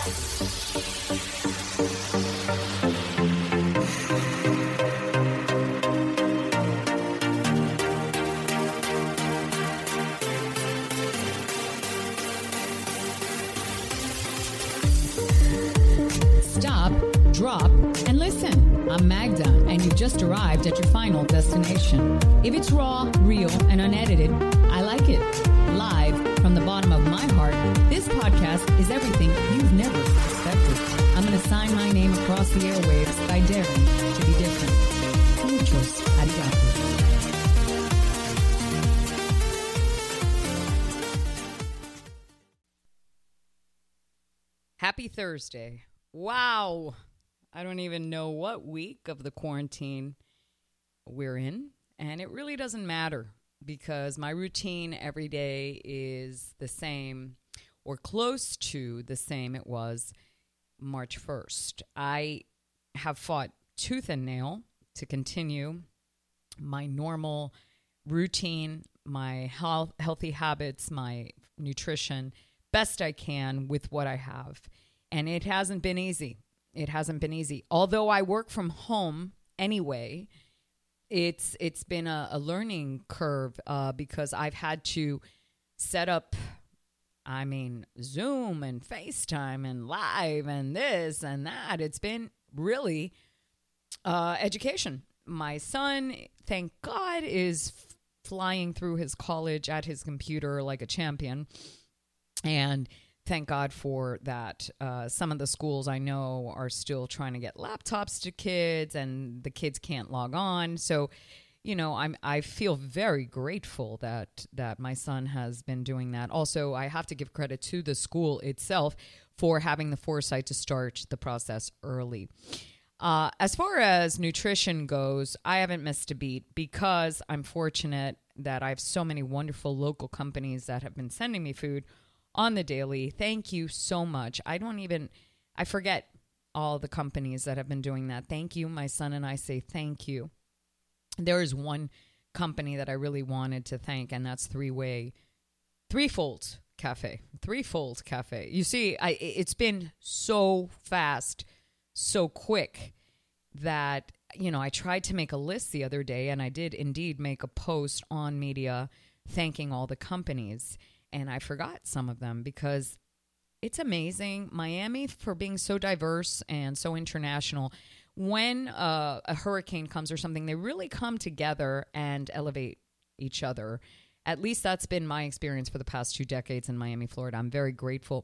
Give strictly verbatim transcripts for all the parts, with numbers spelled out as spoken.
Stop, drop, and listen. I'm Magda, and you've just arrived at your final destination. If it's raw, real, and unedited, I like it. Live from the bottom of my heart, this podcast is everything you've never expected. I'm going to sign my name across the airwaves by daring to be different. Muchos arigato. Happy Thursday. Wow. I don't even know what week of the quarantine we're in. And it really doesn't matter because my routine every day is the same or close to the same it was March first. I have fought tooth and nail to continue my normal routine, my health, healthy habits, my nutrition, best I can with what I have. And it hasn't been easy. It hasn't been easy. Although I work from home anyway, it's it's been a, a learning curve uh, because I've had to set up, I mean, Zoom and FaceTime and live and this and that. It's been really uh, education. My son, thank God, is f- flying through his college at his computer like a champion. And thank God for that. Uh, some of the schools I know are still trying to get laptops to kids and the kids can't log on. So, you know, I'm, I feel very grateful that, that my son has been doing that. Also, I have to give credit to the school itself for having the foresight to start the process early. Uh, as far as nutrition goes, I haven't missed a beat because I'm fortunate that I have so many wonderful local companies that have been sending me food on the daily. Thank you so much. I don't even, I forget all the companies that have been doing that. Thank you. My son and I say thank you. There is one company that I really wanted to thank, and that's Three-Way, Threefold Cafe, Threefold Cafe. You see, I, it's been so fast, so quick that, you know, I tried to make a list the other day, and I did indeed make a post on media thanking all the companies. And I forgot some of them because it's amazing. Miami, for being so diverse and so international, when uh, a hurricane comes or something, they really come together and elevate each other. At least that's been my experience for the past two decades in Miami, Florida. I'm very grateful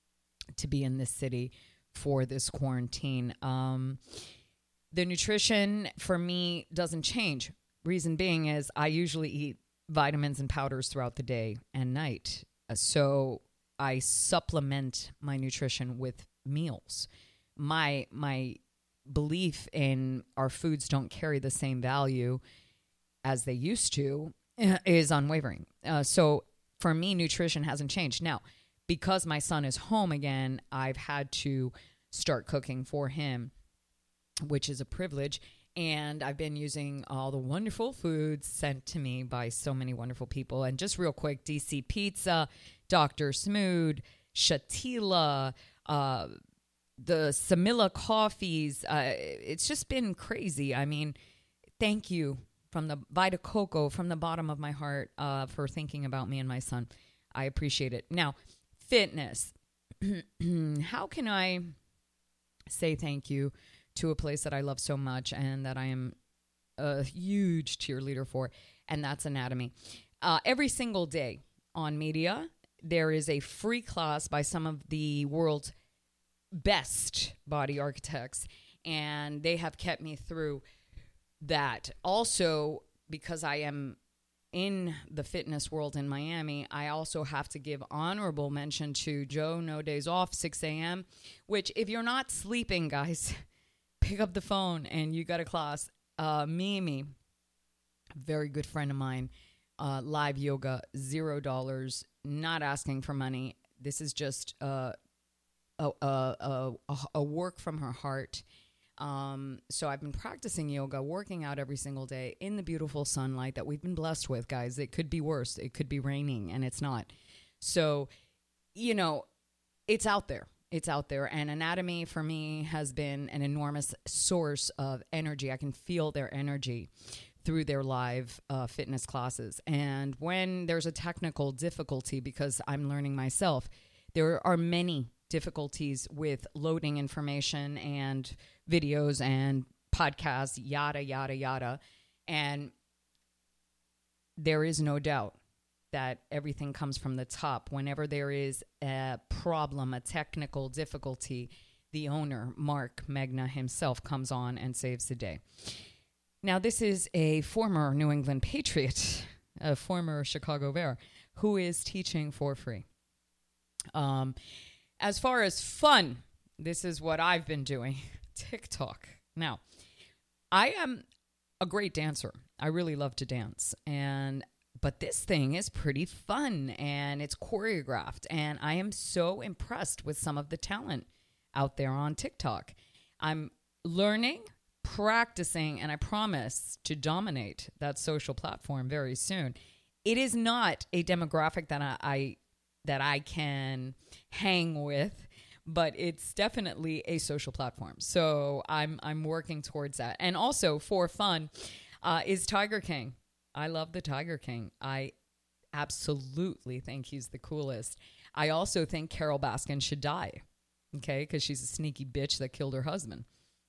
to be in this city for this quarantine. Um, the nutrition for me doesn't change. Reason being is I usually eat vitamins and powders throughout the day and night. Uh, so I supplement my nutrition with meals. My my belief in our foods don't carry the same value as they used to is unwavering. Uh, so for me, nutrition hasn't changed. Now, because my son is home again, I've had to start cooking for him, which is a privilege. And I've been using all the wonderful foods sent to me by so many wonderful people. And just real quick, D C Pizza, Doctor Smood, Shatila, uh, the Samila coffees. Uh, it's just been crazy. I mean, thank you from the Vita Coco, from the bottom of my heart, uh, for thinking about me and my son. I appreciate it. Now, fitness. How can I say thank you to a place that I love so much and that I am a huge cheerleader for, and that's Anatomy. Uh, every single day on media, there is a free class by some of the world's best body architects, and they have kept me through that. Also, because I am in the fitness world in Miami, I also have to give honorable mention to Joe No Days Off, six a.m., which if you're not sleeping, guys, pick up the phone and you got a class. Uh, Mimi, very good friend of mine, uh, live yoga, zero dollars, not asking for money. This is just uh, a, a, a, a work from her heart. Um, so I've been practicing yoga, working out every single day in the beautiful sunlight that we've been blessed with, guys. It could be worse. It could be raining, and it's not. So, you know, it's out there. It's out there. And anatomy for me has been an enormous source of energy. I can feel their energy through their live uh, fitness classes. And when there's a technical difficulty, because I'm learning myself, there are many difficulties with loading information and videos and podcasts, yada, yada, yada. And there is no doubt that everything comes from the top. Whenever there is a problem, a technical difficulty, the owner, Mark Megna himself, comes on and saves the day. Now, this is a former New England Patriot, a former Chicago Bear, who is teaching for free. Um, as far as fun, this is what I've been doing, TikTok. Now, I am a great dancer. I really love to dance. And but this thing is pretty fun, and it's choreographed. And I am so impressed with some of the talent out there on TikTok. I'm learning, practicing, and I promise to dominate that social platform very soon. It is not a demographic that I, I that I can hang with, but it's definitely a social platform. So I'm I'm working towards that. And also for fun uh, is Tiger King. I love the Tiger King. I absolutely think he's the coolest. I also think Carole Baskin should die, okay, because she's a sneaky bitch that killed her husband.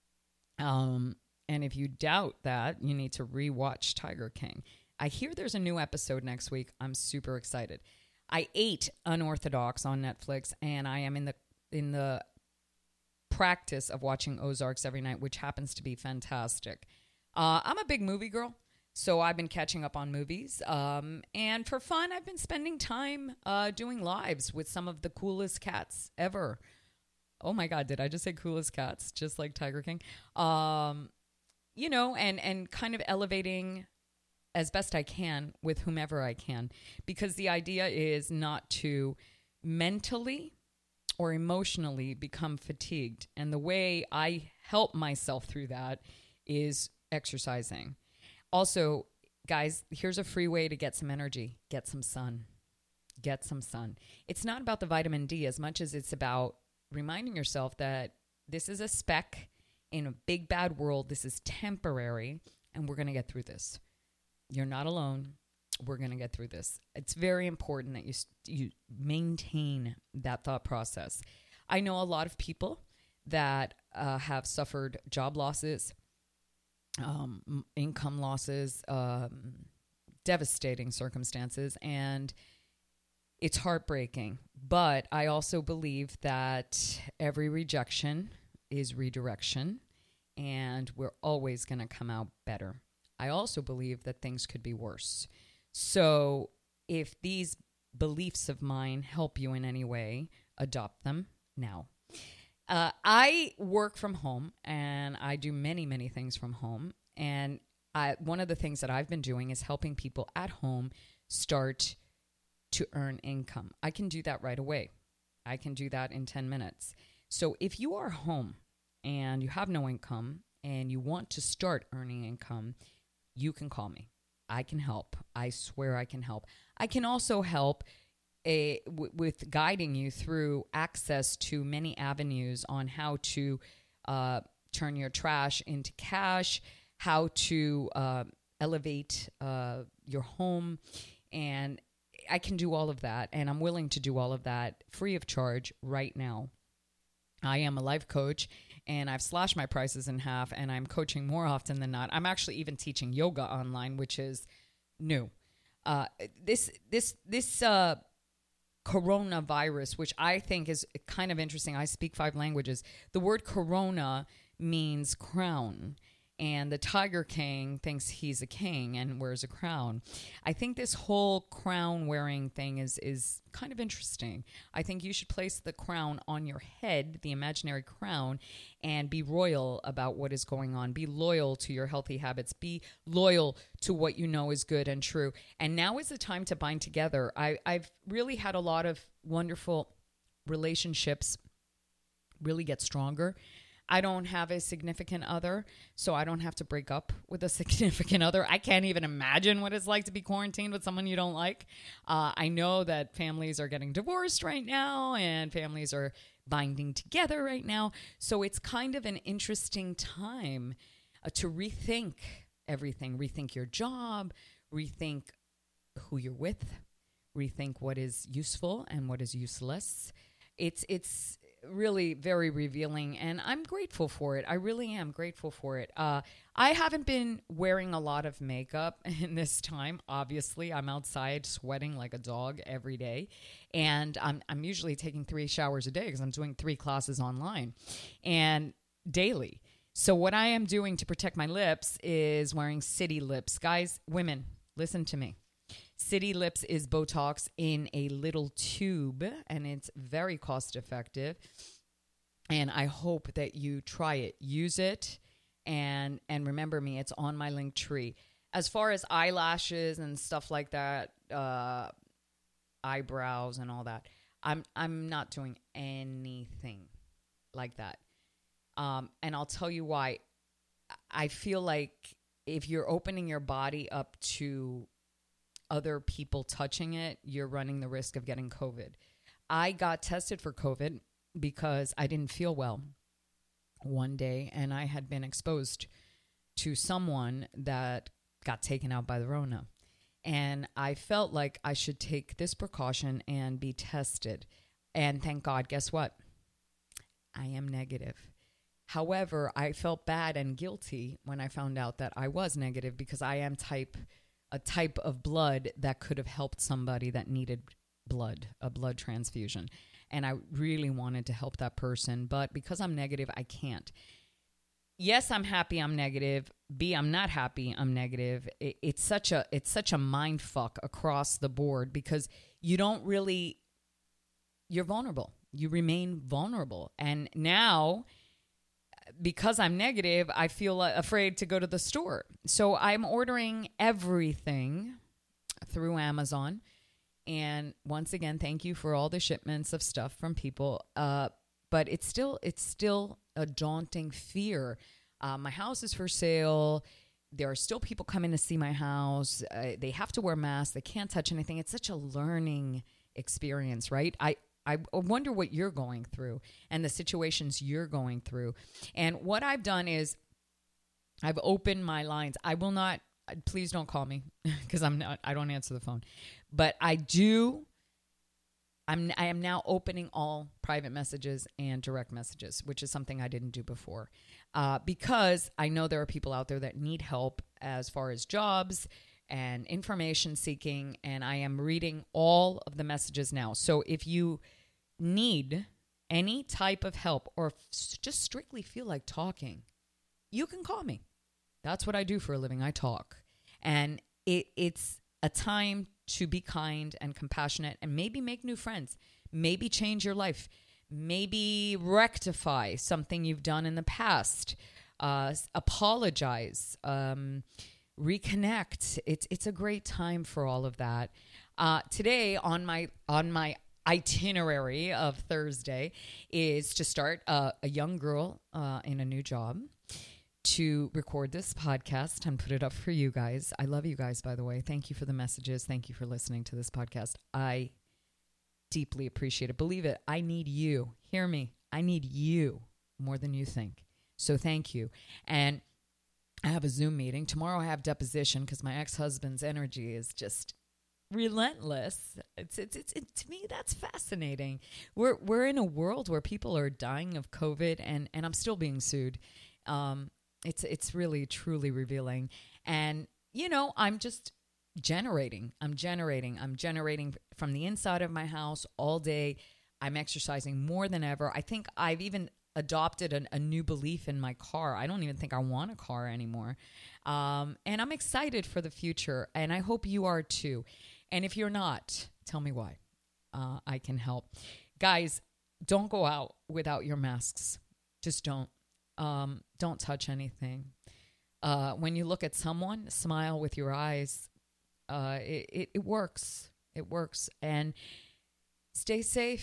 Um, and if you doubt that, you need to rewatch Tiger King. I hear there's a new episode next week. I'm super excited. I ate Unorthodox on Netflix, and I am in the in the practice of watching Ozarks every night, which happens to be fantastic. Uh, I'm a big movie girl, so I've been catching up on movies. Um, and for fun, I've been spending time uh, doing lives with some of the coolest cats ever. Oh my God, did I just say coolest cats? Just like Tiger King. Um, you know, and, and kind of elevating as best I can with whomever I can. Because the idea is not to mentally or emotionally become fatigued. And the way I help myself through that is exercising. Also, guys, here's a free way to get some energy. Get some sun. Get some sun. It's not about the vitamin D as much as it's about reminding yourself that this is a speck in a big bad world. This is temporary, and we're going to get through this. You're not alone. We're going to get through this. It's very important that you you maintain that thought process. I know a lot of people that uh, have suffered job losses, um, income losses, um, devastating circumstances, and it's heartbreaking. But I also believe that every rejection is redirection, and we're always going to come out better. I also believe that things could be worse. So if these beliefs of mine help you in any way, adopt them now. Uh, I work from home, and I do many, many things from home. And I, one of the things that I've been doing is helping people at home start to earn income. I can do that right away. I can do that in ten minutes. So if you are home and you have no income and you want to start earning income, you can call me. I can help. I swear I can help. I can also help a, w- with guiding you through access to many avenues on how to uh, turn your trash into cash, how to uh, elevate uh, your home. And I can do all of that. And I'm willing to do all of that free of charge right now. I am a life coach, and I've slashed my prices in half, and I'm coaching more often than not. I'm actually even teaching yoga online, which is new. Uh, this this this uh, coronavirus, which I think is kind of interesting. I speak five languages. The word corona means crown, and the Tiger King thinks he's a king and wears a crown. I think this whole crown wearing thing is is kind of interesting. I think you should place the crown on your head, the imaginary crown, and be royal about what is going on. Be loyal to your healthy habits. Be loyal to what you know is good and true. And now is the time to bind together. I, I've really had a lot of wonderful relationships really get stronger I don't have a significant other, so I don't have to break up with a significant other. I can't even imagine what it's like to be quarantined with someone you don't like. Uh, I know that families are getting divorced right now and families are binding together right now. So it's kind of an interesting time uh, to rethink everything, rethink your job, rethink who you're with, rethink what is useful and what is useless. It's it's really very revealing, and I'm grateful for it. I really am grateful for it. Uh, I haven't been wearing a lot of makeup in this time. Obviously, I'm outside sweating like a dog every day, and I'm I'm usually taking three showers a day because I'm doing three classes online and daily. So what I am doing to protect my lips is wearing City Lips. Guys, women, listen to me. City Lips is Botox in a little tube, and it's very cost effective. And I hope that you try it. Use it, and and remember me, it's on my link tree. As far as eyelashes and stuff like that, uh, eyebrows and all that, I'm I'm not doing anything like that. Um, and I'll tell you why. I feel like if you're opening your body up to other people touching it, you're running the risk of getting COVID. I got tested for COVID because I didn't feel well one day, and I had been exposed to someone that got taken out by the Rona. And I felt like I should take this precaution and be tested. And thank God, guess what? I am negative. However, I felt bad and guilty when I found out that I was negative because I am type a type of blood that could have helped somebody that needed blood, a blood transfusion. And I really wanted to help that person, but because I'm negative, I can't. Yes, I'm happy I'm negative. B, I'm not happy I'm negative. It, it's such a it's such a mind fuck across the board because you don't really, you're vulnerable. You remain vulnerable. And now, because I'm negative, I feel afraid to go to the store. So I'm ordering everything through Amazon. And once again, thank you for all the shipments of stuff from people. Uh, but it's still it's still a daunting fear. Uh, my house is for sale. There are still people coming to see my house. Uh, they have to wear masks. They can't touch anything. It's such a learning experience, right? I I wonder what you're going through and the situations you're going through. And what I've done is I've opened my lines. I will not, please don't call me because I'm not, I don't answer the phone. But I do, I'm, I am now opening all private messages and direct messages, which is something I didn't do before. Uh, because I know there are people out there that need help as far as jobs and information seeking. And I am reading all of the messages now. So if you need any type of help or f- just strictly feel like talking, you can call me. That's what I do for a living. I talk. And it, it's a time to be kind and compassionate and maybe make new friends, maybe change your life, maybe rectify something you've done in the past, uh, apologize, um, reconnect. It's it's a great time for all of that. Uh, today on my on my itinerary of Thursday is to start uh, a young girl uh, in a new job, to record this podcast and put it up for you guys. I love you guys, by the way. Thank you for the messages. Thank you for listening to this podcast. I deeply appreciate it. Believe it, I need you. Hear me. I need you more than you think. So thank you. And I have a Zoom meeting. Tomorrow I have deposition because my ex-husband's energy is just relentless. It's, it's, it's, it, to me, that's fascinating. We're, we're in a world where people are dying of COVID and, and I'm still being sued. Um, it's, it's really, truly revealing. And, you know, I'm just generating, I'm generating, I'm generating from the inside of my house all day. I'm exercising more than ever. I think I've even adopted an, a new belief in my car. I don't even think I want a car anymore. Um, and I'm excited for the future. And I hope you are too. And if you're not, tell me why. Uh, I can help. Guys, don't go out without your masks. Just don't. Um, don't touch anything. Uh, when you look at someone, smile with your eyes. Uh, it, it, it works. It works. And stay safe.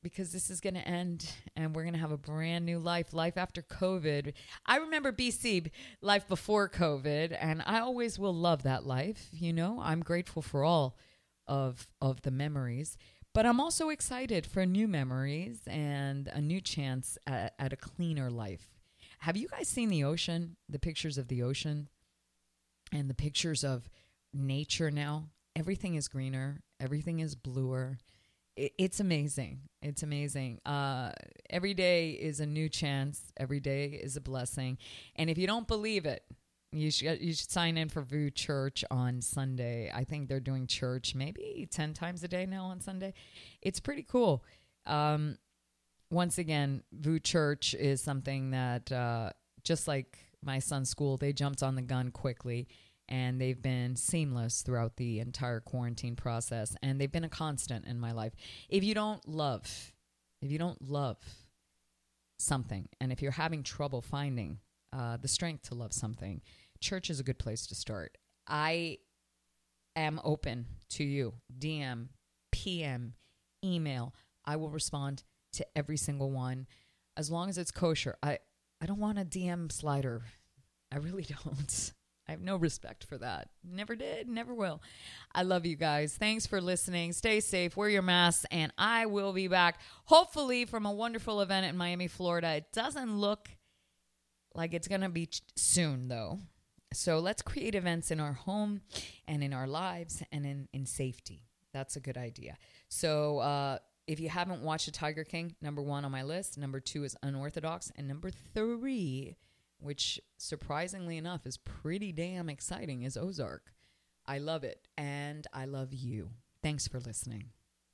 because this is going to end and we're going to have a brand new life, life after COVID. I remember B C, life before COVID, and I always will love that life. You know, I'm grateful for all of of the memories, but I'm also excited for new memories and a new chance at, at a cleaner life. Have you guys seen the ocean, the pictures of the ocean and the pictures of nature now? Everything is greener. Everything is bluer. It, it's amazing. It's amazing. Uh, every day is a new chance. Every day is a blessing. And if you don't believe it, you should you should sign in for V U Church on Sunday. I think they're doing church maybe ten times a day now on Sunday. It's pretty cool. Um, once again, V U Church is something that uh, just like my son's school, they jumped on the gun quickly. And they've been seamless throughout the entire quarantine process. And they've been a constant in my life. If you don't love, if you don't love something, and if you're having trouble finding uh, the strength to love something, church is a good place to start. I am open to you. D M, P M, email. I will respond to every single one as long as it's kosher. I, I don't want a D M slider. I really don't. I have no respect for that. Never did, never will. I love you guys. Thanks for listening. Stay safe, wear your masks, and I will be back, hopefully, from a wonderful event in Miami, Florida. It doesn't look like it's going to be soon, though. So let's create events in our home and in our lives and in, in safety. That's a good idea. So uh, if you haven't watched The Tiger King, number one on my list. Number two is Unorthodox. And number three, which surprisingly enough is pretty damn exciting, is Ozark. I love it, and I love you. Thanks for listening.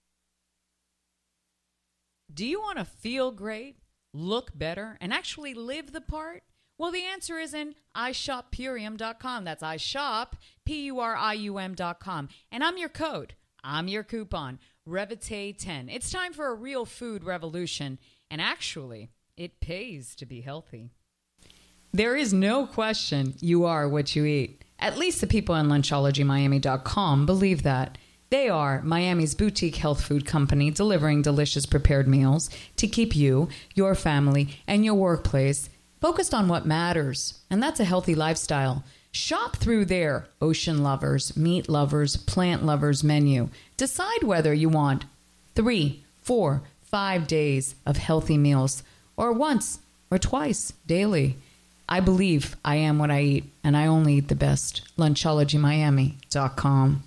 Do you want to feel great, look better, and actually live the part? Well, the answer is in i shop purium dot com. That's iShop, P U R I U M dot com. And I'm your code. I'm your coupon, Revite ten. It's time for a real food revolution, and actually, it pays to be healthy. There is no question you are what you eat. At least the people on lunchology miami dot com believe that. They are Miami's boutique health food company delivering delicious prepared meals to keep you, your family, and your workplace focused on what matters. And that's a healthy lifestyle. Shop through their ocean lovers, meat lovers, plant lovers menu. Decide whether you want three, four, five days of healthy meals or once or twice daily. I believe I am what I eat, and I only eat the best. lunchology miami dot com.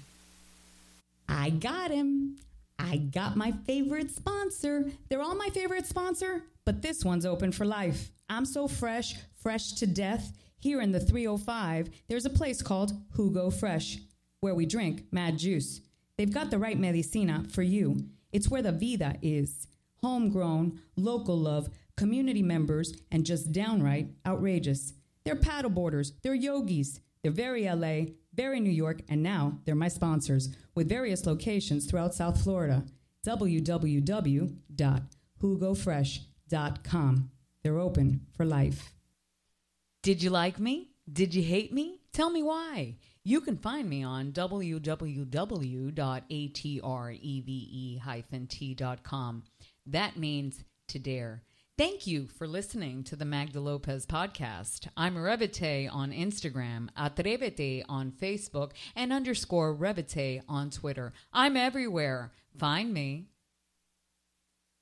I got him. I got my favorite sponsor. They're all my favorite sponsor, but this one's open for life. I'm so fresh, fresh to death. Here in the three oh five, there's a place called Jugo Fresh, where we drink mad juice. They've got the right medicina for you. It's where the vida is. Homegrown, local love, community members, and just downright outrageous. They're paddleboarders, they're yogis, they're very L A, very New York, and now they're my sponsors, with various locations throughout South Florida. w w w dot jugo fresh dot com. They're open for life. Did you like me? Did you hate me? Tell me why. You can find me on w w w dot a t r e v e dash t dot com. That means to dare. Thank you for listening to the Magda Lopez podcast. I'm Revite on Instagram, Atrevete on Facebook, and underscore Revite on Twitter. I'm everywhere. Find me.